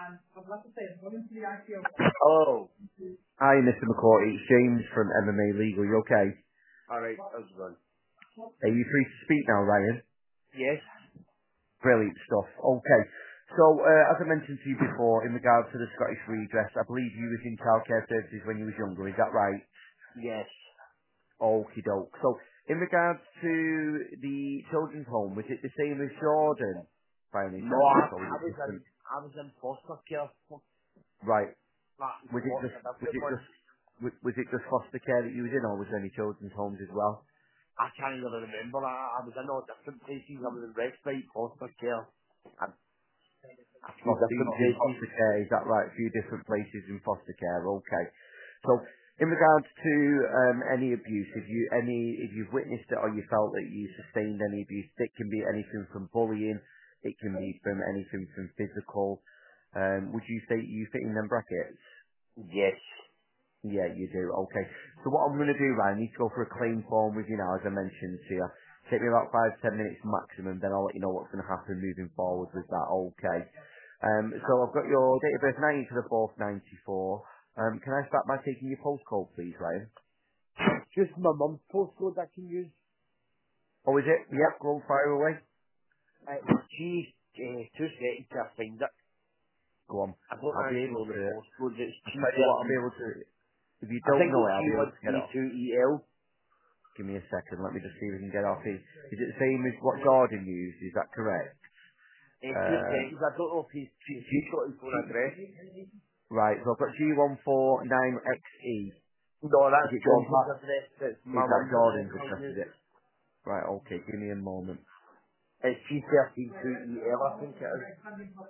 Oh, Hi, Mr. McCourt. It's James from MMA Legal. You okay? alright, how's it going? Are you free to speak now, Ryan? Yes, Brilliant stuff. Okay. So, as I mentioned to you before, in regards to the Scottish Redress, I believe you was in childcare services when you was younger. Is that right? yes. Okie doke. So, in regards to the children's home, was it the same as Jordan, by any No, chance? Or was I it was in, different? I was in foster care for Right. that Was it what just, a was different it one. just, was it just foster care that you was in, or was there any children's homes as well? I can't even remember. I was in all different places. I was in respite, foster care, and a few Foster, different you in places. foster care, is that right? A few different places in foster care, okay. So, in regards to any abuse, if you've witnessed it or you felt that you sustained any abuse, it can be anything from bullying, it can be from anything from physical. Would you say you fit in them brackets? Yes. Yeah, you do. Okay. So what I'm going to do, Ryan, I need to go for a claim form with you now, as I mentioned to you. Take me about 5 to 10 minutes maximum, then I'll let you know what's going to happen moving forward with that. Okay. So I've got your date of birth 19 to the 4th, 94. Can I start by taking your postcode, please, Ryan? Just my mum's postcode I can use. Oh, is it? Yep, go fire away. G, two seconds to find it. Go on. I don't I'll be actually able know the to, postcode. It's I'll tell you what, I'll be G13. able to, if you I don't think know it, it's I'll be able to get it off. G132EL. Give me a second, let me just see if we can get off here. Is it the same as what Jordan used? Is that correct? Two Uh, seconds. I don't know if he's got his phone address. Right, so I've got G149XE. No, Is that's it going Jordan's past? address. It's Is my that mum's address. Jordan's address, is it? Right, okay, give me a moment. It's G132EL, I think it is.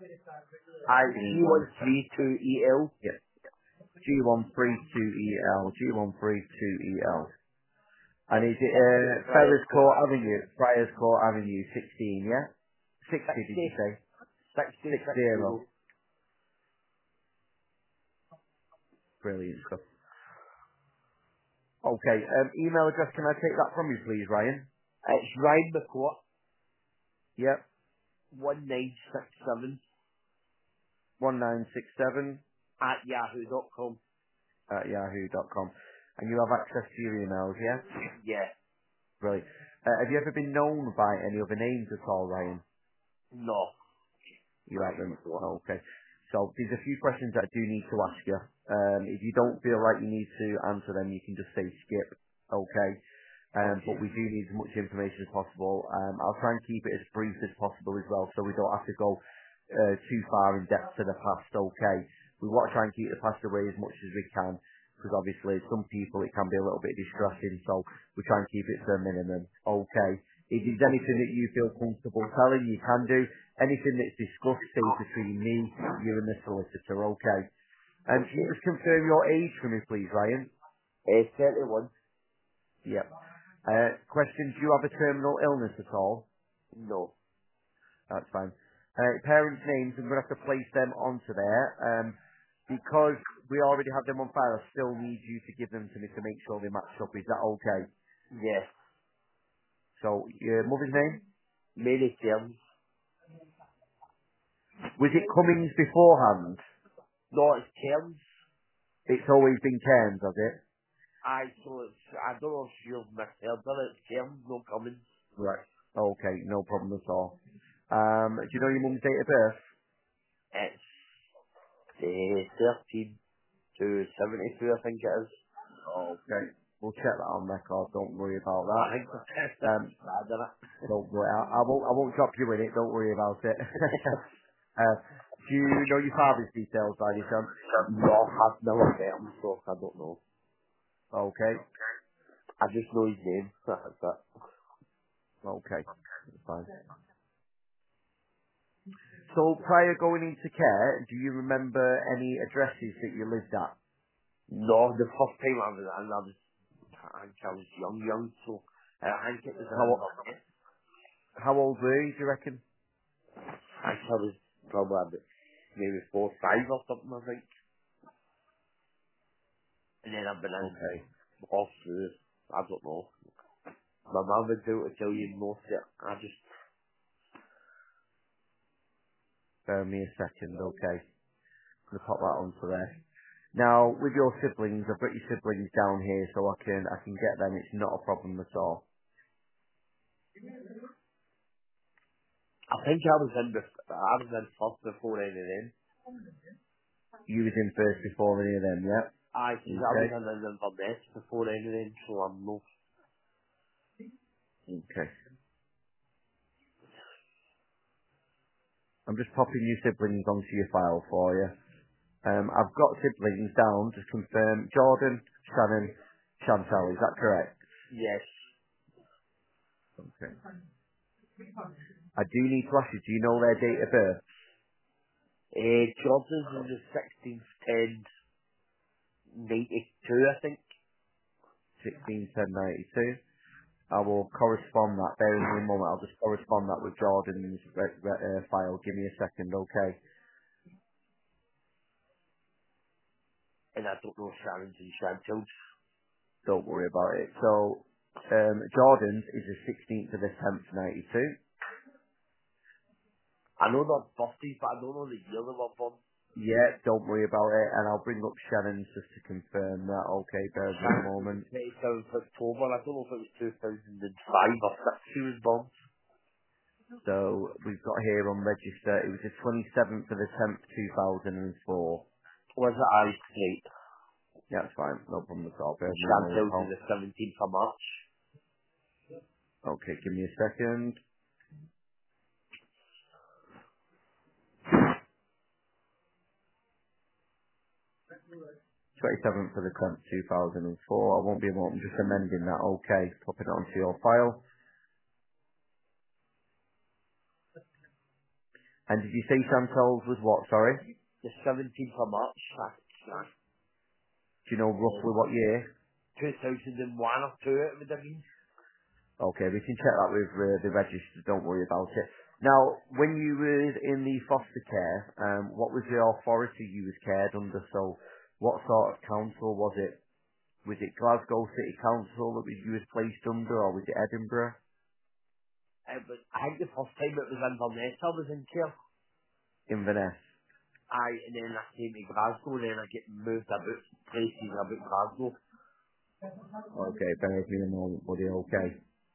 G132EL. Yeah, G132EL, G132EL. And is it, Right, Ferrers Court Avenue, Friars Court Avenue, 16, yeah? 60, did you 60, say? 60, 60. 60. Brilliant stuff. Okay, email address, can I take that from you, please, Ryan? It's Ryan McCourt, Yep, 1967 1967 at yahoo.com. at yahoo.com. And you have access to your emails, yeah? Yeah. Brilliant. Have you ever been known by any other names at all, Ryan? No. You haven't? Okay. So there's a few questions that I do need to ask you. If you don't feel like you need to answer them, you can just say skip. Okay. But Okay. we do need as much information as possible. I'll try and keep it as brief as possible as well, so we don't have to go too far in depth to the past. Okay. We want to try and keep the past away as much as we can, because obviously some people it can be a little bit distressing. So we try and keep it to a minimum. Okay. If there's anything Okay. that you feel comfortable telling, you can do. Anything that's discussed stays between me, you and the solicitor, okay? And can you Okay. just confirm your age for me, please, Ryan? 31. Yep. Question, do you have a terminal illness at all? No. That's fine. Parents' names, I'm going to have to place them onto there. Because we already have them on file, I still need you to give them to me to make sure they match up. Is that okay? Yes. So, your mother's name? Mary Cairns. Was it Cummings beforehand? No, it's Cairns. It's always been Cairns, has it? Aye, so it's, I don't know if you've misheard it. It's Cairns, no Cummins. Right. Okay, no problem at all. Do you know your mum's date of birth? It's 13 to 72, I think it is. Okay. We'll check that on record. Don't worry about I that. think it's Um, bad, isn't it? don't worry. I won't drop you in it. Don't worry about it. Do you know your father's details by any chance? No, I've never met him, so I don't know. Okay. I just know his name. That's it. Okay. That's fine. So prior going into care, do you remember any addresses that you lived at? No, the first time I was in, I think I was young, so I think it was How in, how old were you? Do you reckon? I think I was probably about maybe 4 or 5 or something, I think. And then I've been in Okay. all through, I don't know. My mum would be able to tell you most of it. I just, Bear me a second. Okay. I'm gonna pop that onto there. Now, with your siblings, I've got your siblings down here, so I can get them. It's not a problem at all. I think I was in first before any of them. You was in first before any of them, yeah? I think I was Okay. in Inverness before any of them, so I'm no. Okay. I'm just popping your siblings onto your file for you. I've got siblings down to confirm. Jordan, Shannon, Chantal, is that correct? Yes. Okay. I do need to ask you, do you know their date of birth? Jordan's is the 16th, 10, 92, I think. 16/10/92. I will correspond that. Bear with me a moment. I'll just correspond that with Jordan's file. Give me a second, okay? And I don't know Shannon's and Chantil's. Don't worry about it. So, Jordan's is the 16th of the 10th, 92. I know they're birthdays, but I don't know the year they were born. Yeah, don't worry about it. And I'll bring up Shannon's just to confirm that. Okay, bear with me a Shannon's moment. 27th October. I don't know if it was 2005 or 6 she was born. So, we've got here on register, it was the 27th of the 10th, 2004. Was it I? Right. Yeah, that's fine. No problem at all. Bear And with me a moment, Chantil's is pal. the 17th of March. Okay, give me a second. 27th of the 10th, 2004. I won't be able, I'm just amending that. Okay, popping it onto your file. And did you say Chantal's was what, sorry? The 17th of March. Do you know roughly what year? 2001 or 2 it would have been. Okay, we can check that with the register, don't worry about it. Now, when you were in the foster care, what was the authority you was cared under? So, what sort of council was it? Was it Glasgow City Council that you was placed under, or was it Edinburgh? I think the first time it was Inverness I was in care. Inverness. And then I came to Glasgow, and then I get moved about places about Glasgow. Okay, bear with me a moment, buddy, okay.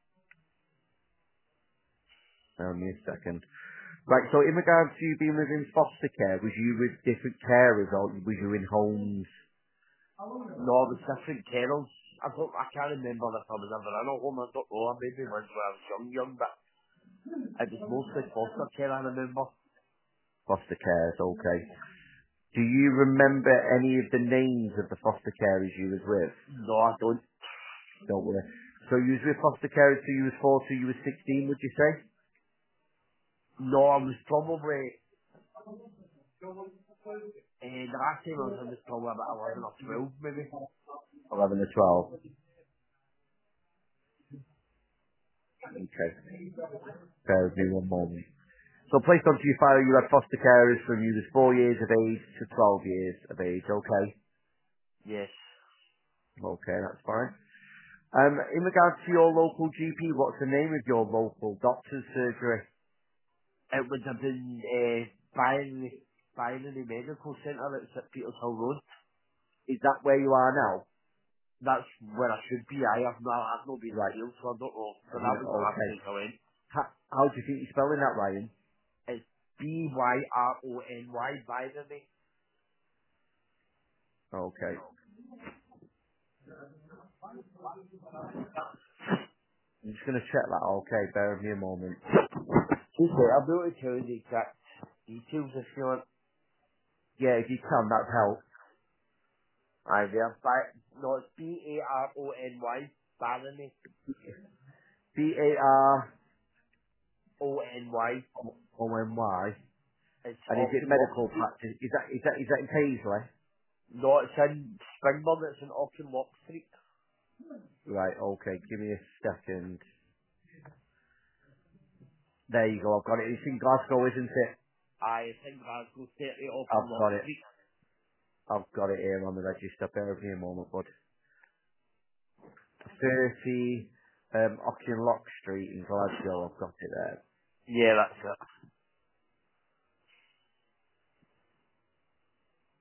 Give me a second. Right, so in regards to you being within foster care, was you with different carers, or was you in homes? No, it was different kennels. I can't remember if I was ever in a home, I don't know, maybe once when I was young, but it was mostly foster care I remember. Foster cares, okay. Do you remember any of the names of the foster carers you was with? No, I don't. Don't worry. So you was with foster carers till you was 4 till you was 16, would you say? No, I was probably, the last time I was in was probably about 11 or 12 maybe. 11 to 12. Okay. Bear with me one moment. So placed onto your file, you had foster carers from you was 4 years of age to 12 years of age, okay? Yes. Okay, that's fine. In regards to your local GP, what's the name of your local doctor's surgery? It would have been, Binary Medical Centre that's at Peters Hill Road. Is that where you are now? That's where I should be. I've not been in Right. jail, so I don't know. But that was the last Okay. place I went. How do you think you're spelling that, Ryan? It's Byrony, Binary. Okay. I'm just going to check that. Okay, bear with me a moment. Okay, I'll be able to tell you the exact details if you want. Yeah, if you can, that'd help. Aye, there. No, it's Barony, Barony, B-A-R-O-N-Y. ONY. It's And is it Auckland Walk medical Street. practice? Is that in Paisley? No, it's in Springburn, it's in Auckland Walk Street. Right, okay, give me a second. There you go, I've got it. It's in Glasgow, isn't it? Aye, it's in Glasgow, 30 Auckland I've Walk got it. Street. I've got it here on the register. Bear with me a moment, bud. 30 Auchinlock Street in Glasgow. I've got it there. Yeah, that's it.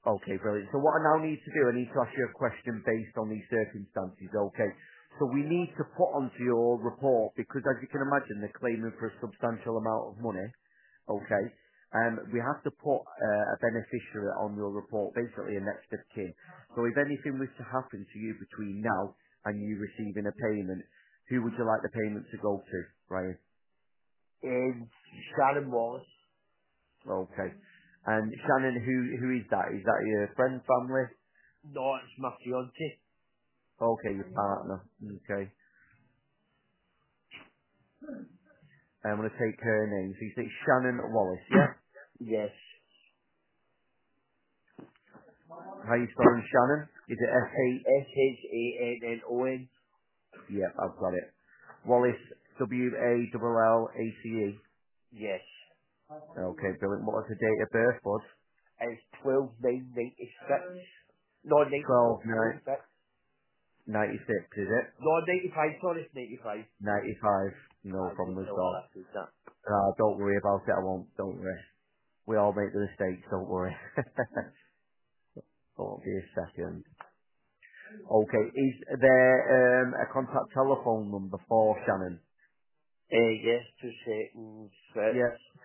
Okay, brilliant. So what I now need to do, I need to ask you a question based on these circumstances, okay? So we need to put onto your report, because as you can imagine, they're claiming for a substantial amount of money, okay? We have to put a beneficiary on your report, basically a next of kin. So if anything was to happen to you between now and you receiving a payment, who would you like the payment to go to, Ryan? And Sharon Wallace. Okay. And Shannon, who is that? Is that your friend, family? No, it's my fiance. Okay, your partner. Okay. I'm going to take her name. So you say Shannon Wallace, yeah? Yes. How you spelling Shannon? Is it S-H? Shannon. Yep, I've got it. Wallace, W-A-L-L-A-C-E. Yes. Okay, brilliant. What was the date of birth, bud? It's 12/9/96. No, 12 96. 96, is it? No, 95, sorry, it's 95. 95. No I problem don't at know all. what that is, that. Don't worry about it, I won't. Don't worry. We all make the mistakes, don't worry. Won't be a second. Okay, is there a contact telephone number for Shannon? Yes, 2 seconds. Yep, It's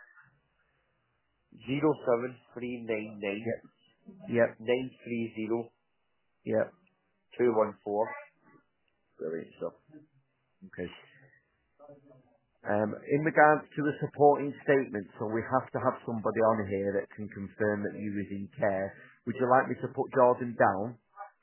07399 yep, yep, 930 yep. 214. Brilliant stuff. Okay. In regards to the supporting statement, so we have to have somebody on here that can confirm that you was in care. Would you like me to put Jordan down?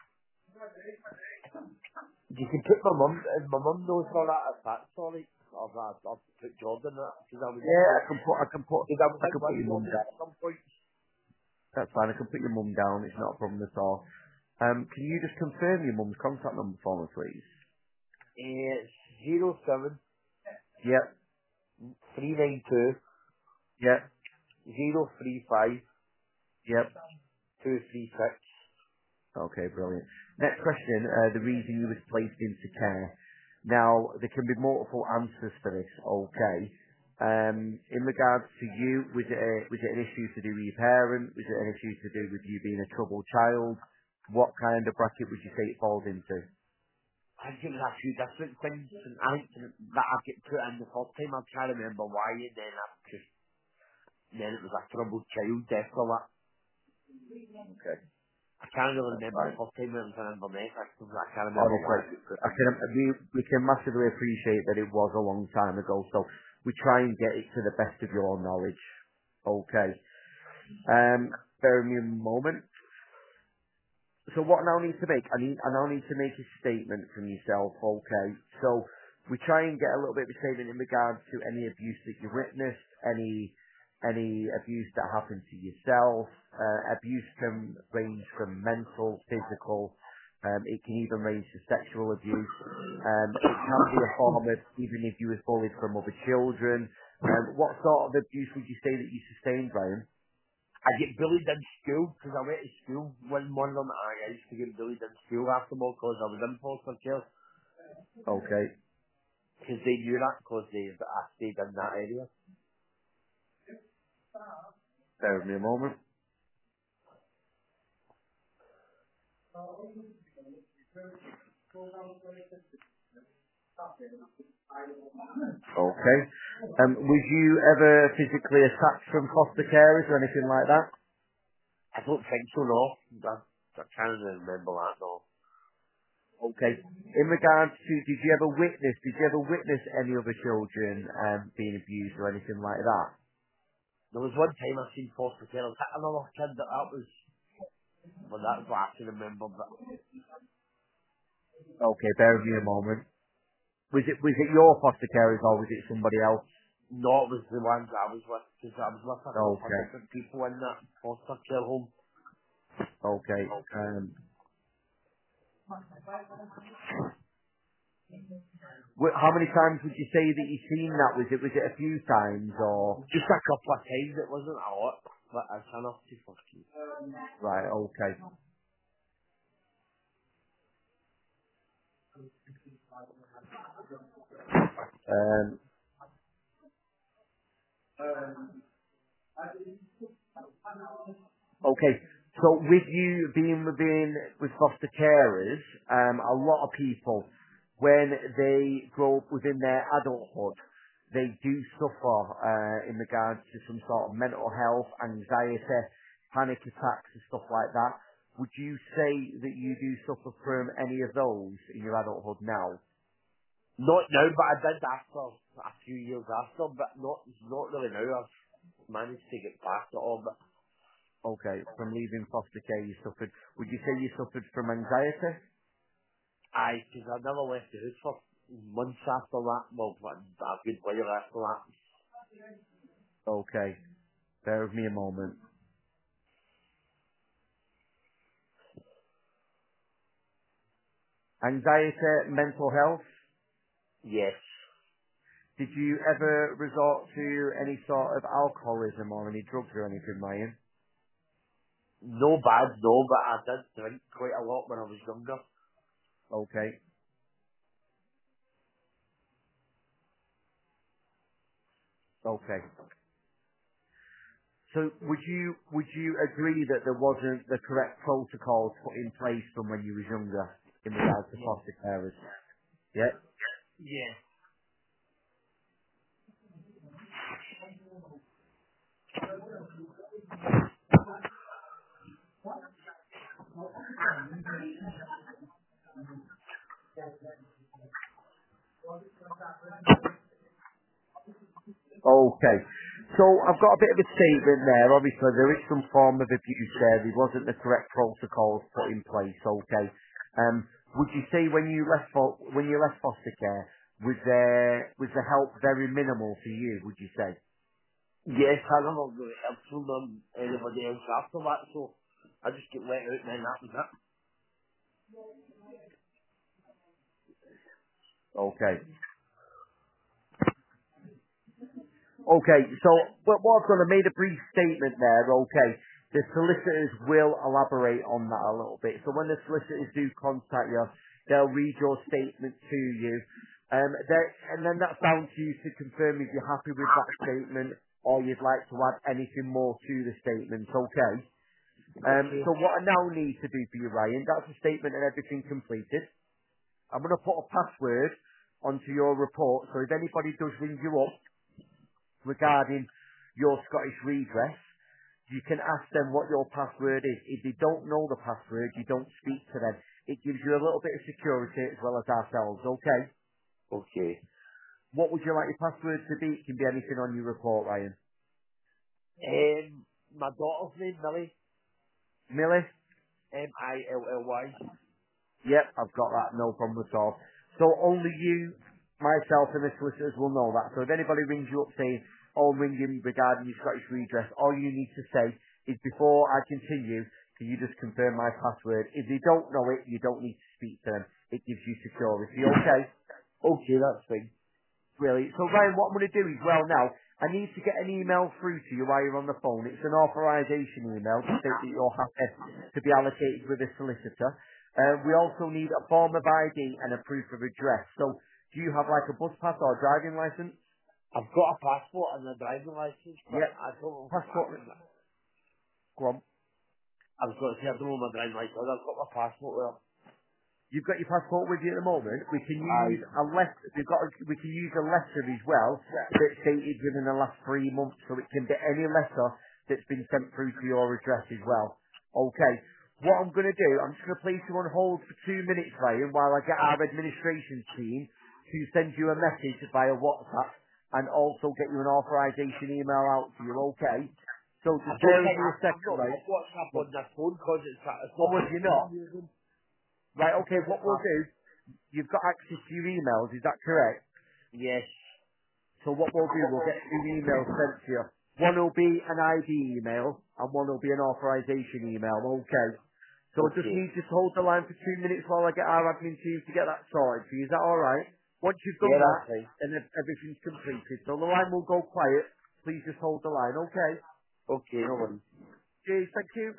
You can put my mum, my mum knows all that, if that's alright. I've put Jordan in that, because I was in Yeah, with, because I was I in can put with your mum Jordan down. at some point. That's fine. I can put your mum down. It's not a problem at all. Can you just confirm your mum's contact number for me, please? It's 07 Yep, 392 yep, 035 yep. 236. Okay, brilliant. Next question, the reason you was placed into care. Now, there can be multiple answers for this, okay. In regards to you, was it an issue to do with your parent? Was it an issue to do with you being a troubled child? What kind of bracket would you say it falls into? I think there's a few different things, and I think that I get put in the first time, I can't remember why, and then then it was a troubled child death or that. Okay, I can't really that's remember the fine. first time it was an Inverness, I can't remember why Honestly, it was put I in can, there. we can massively appreciate that it was a long time ago, so we try and get it to the best of your knowledge. Okay. Bear with me a moment. So what I now need to make, I now need to make a statement from yourself, okay? So we try and get a little bit of a statement in regards to any abuse that you witnessed, any abuse that happened to yourself. Abuse can range from mental, physical, it can even range to sexual abuse. It can be a form of, even if you were bullied from other children. What sort of abuse would you say that you sustained, Brian? I get bullied in school, because I went to school, one of them, I used to get bullied in school afterwards, because I was in foster care, Okay, because they knew that, because I stayed in that area. bear with me a moment. Okay. Was you ever physically attacked from foster carers or anything like that? I don't think so, no. I can't really remember that, no. Okay. In regards to, did you ever witness any other children being abused or anything like that? There was one time I seen foster care, I was hit another kid, that was, well, that's what I can remember, but Okay, bear with me a moment. Was it your foster carers or was it somebody else? no, it was the ones I was with, because I was with a couple of Okay. different people in that foster care home. Okay. How many times would you say that you've seen that? Was it a few times or? Just a couple of times, it wasn't a lot, but it's enough to fucking... Right, okay. Um, okay. So with you being with foster carers, a lot of people, when they grow up within their adulthood, they do suffer in regards to some sort of mental health, anxiety, panic attacks and stuff like that. Would you say that you do suffer from any of those in your adulthood now? Not now, but I did after a few years after, but not really now. I've managed to get past it all, but Okay, from leaving foster care you suffered. Would you say you suffered from anxiety? because I never left the house for months after that. Well, a good while after that. Okay, bear with me a moment. Anxiety, mental health. Yes. Did you ever resort to any sort of alcoholism or any drugs or anything, Ryan? No bad, no, but I did drink quite a lot when I was younger. Okay, okay. So would you agree that there wasn't the correct protocols put in place from when you was younger in regards to Yeah. foster carers? Yeah. Yeah. Okay. So I've got a bit of a statement there. Obviously, there is some form of abuse there. There wasn't the correct protocols put in place. Okay. Would you say when you left foster care, was the help very minimal for you? Would you say? Yes, I never really helped from anybody else after that, so I just get let out and then that was it. Okay. Okay, so what I've done, I made a brief statement there, okay. The solicitors will elaborate on that a little bit. So when the solicitors do contact you, they'll read your statement to you. And then that's down to you to confirm if you're happy with that statement or you'd like to add anything more to the statement, okay. Okay. So what I now need to do for you, Ryan, that's the statement and everything completed. I'm going to put a password onto your report, so if anybody does ring you up regarding your Scottish redress, you can ask them what your password is. If they don't know the password, you don't speak to them. It gives you a little bit of security as well as ourselves, okay? Okay. What would you like your password to be? It can be anything on your report, Ryan. My daughter's name, Millie, Millie? Milly. Yep, I've got that, no problem at all. So only you, myself and the solicitors will know that. So if anybody rings you up saying, oh, I'm ringing regarding your Scottish redress, all you need to say is before I continue, can you just confirm my password? If they don't know it, you don't need to speak to them. It gives you security, okay? Okay, that's fine. Brilliant. So Ryan, what I'm going to do is, well now, I need to get an email through to you while you're on the phone. It's an authorisation email to state that you're happy to be allocated with a solicitor. We also need a form of ID and a proof of address. So do you have like a bus pass or a driving licence? I've got a passport and a driving license, but Yep. I don't know. Passport. Go on. I was going to say I don't know my driving license. I've got my passport there. You've got your passport with you at the moment. We can use Aye. a letter. We can use a letter as well that's dated within the last 3 months, so it can be any letter that's been sent through to your address as well. Okay. What I'm going to do, I'm just going to place you on hold for 2 minutes, Ryan, while I get our administration team to send you a message via WhatsApp and also get you an authorization email out to you. Okay. So I just don't bear with think me a I've second, not right? got WhatsApp Well, on this phone because it's oh, not if the you're phone not, I'm using. right? I Okay. think What it's we'll that. do, you've got access to your emails. Is that correct? Yes. So what we'll do, we'll get two emails sent to you. One will be an ID email, and one will be an authorization email. Okay. So I just Okay. need you to hold the line for 2 minutes while I get our admin team to get that sorted for you. Is that alright? Once you've Yeah, done that, that's fine. then everything's completed. So the line will go quiet. Please just hold the line, okay? Okay, no worries. Cheers, thank you.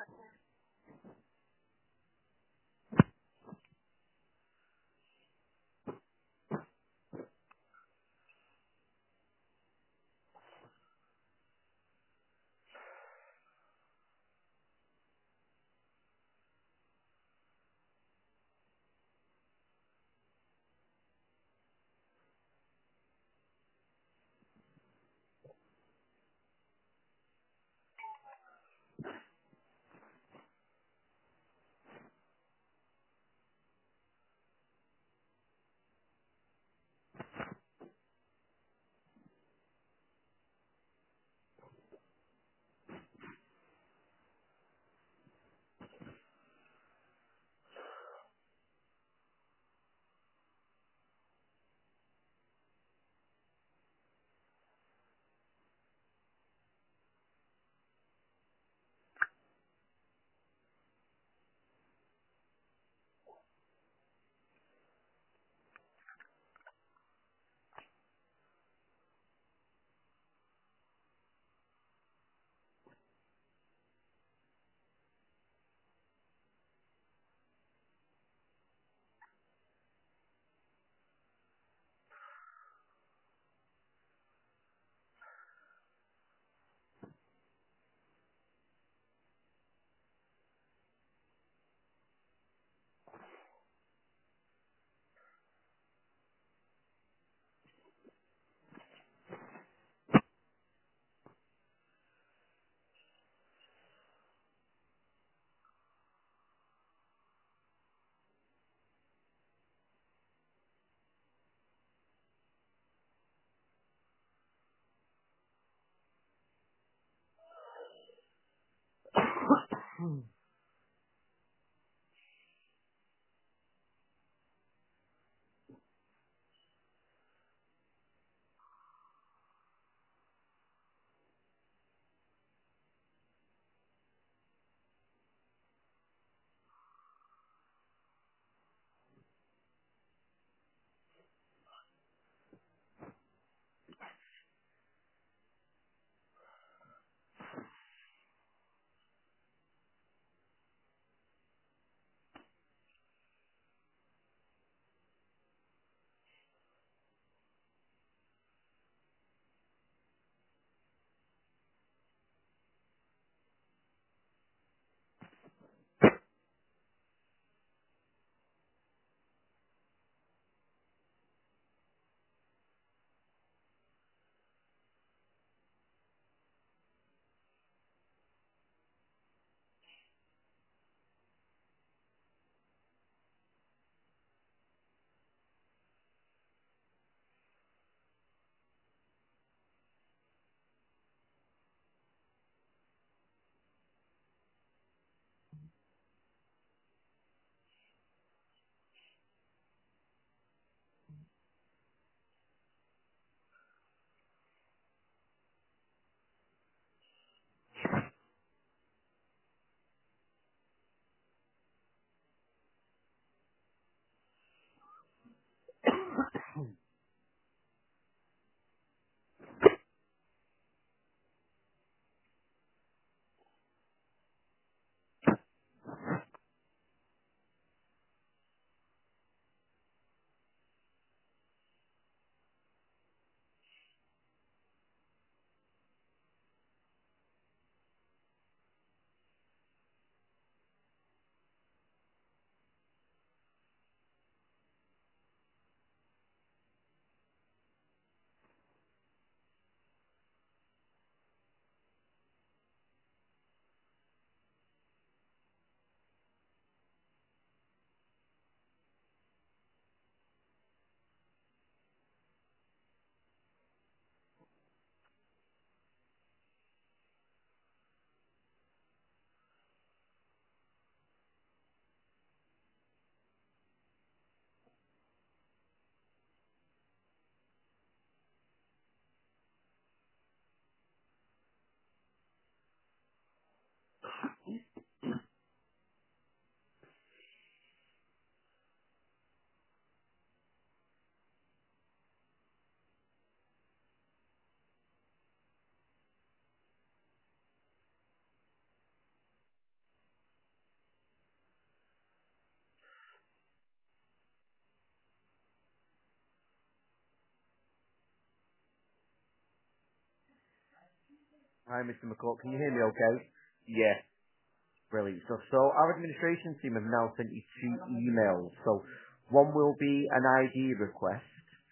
Hi, Mr. McCourt. Can you hear me okay? Yeah. Brilliant. So our administration team have now sent you 2 emails. So one will be an ID request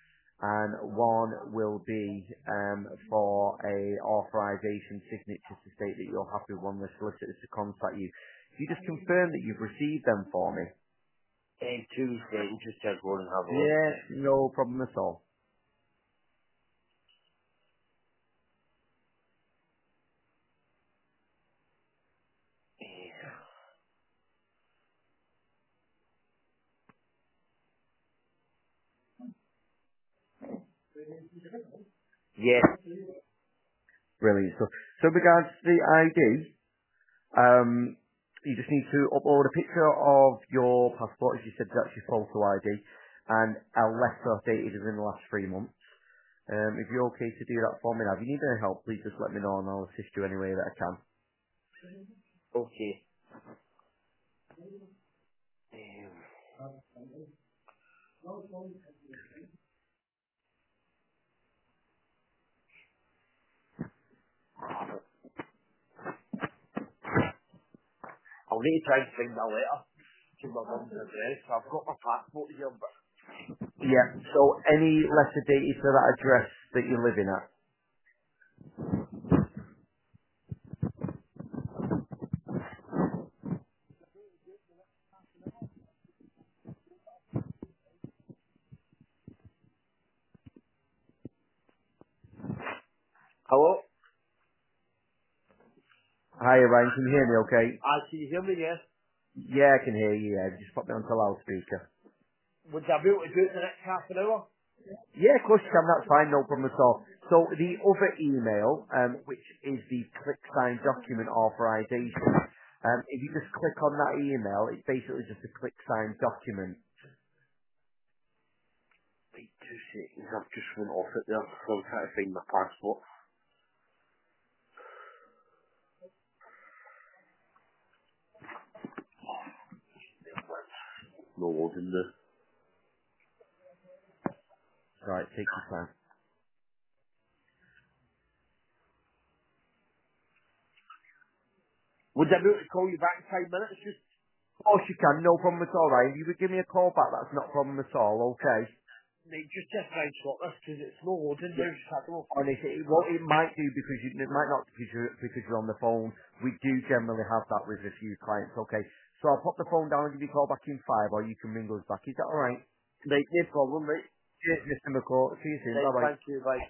and one will be for a authorization signature to state that you're happy with one of the solicitors to contact you. Can you just confirm that you've received them for me? Tuesday, just check one and have a look. Yeah, no problem at all. Yeah. Brilliant. So regards to the ID, you just need to upload a picture of your passport, as you said, that's your photo ID, and a letter dated within the last 3 months. If you're okay to do that for me now, if you need any help, please just let me know and I'll assist you any way that I can. Okay. Um, I'll need to try and find that letter to my mum's address. I've got my passport here, but... Yeah, so any letter dated to that address that you're living at? Hello? Hi, Ryan. Can you hear me okay? Can you hear me, yes? Yeah, I can hear you. Yeah, just put me onto loudspeaker. Would I be able to do it in the next half an hour? Yeah, of course you can. That's fine. No problem at all. So the other email, which is the click sign document authorization, if you just click on that email, it's basically just a click sign document. Wait 2 seconds, I've just went off it there, so I'm trying to find my passport. No loading there. Right, take your time. Would I be able to call you back in 5 minutes? Just, Of course you can. No problem at all, Ryan. If you would give me a call back, that's not a problem at all. Okay. like, just try and sort this, because it's no loading Yeah. now, just I don't know. Honestly, well, it might do because it might not because you're on the phone. We do generally have that with a few clients. Okay, so I'll pop the phone down and give you a call back in 5, or you can ring us back. Is that all right? Right, no problem, right? Cheers, Mr. McCall. See you soon. Right, Bye bye. thank you, bye.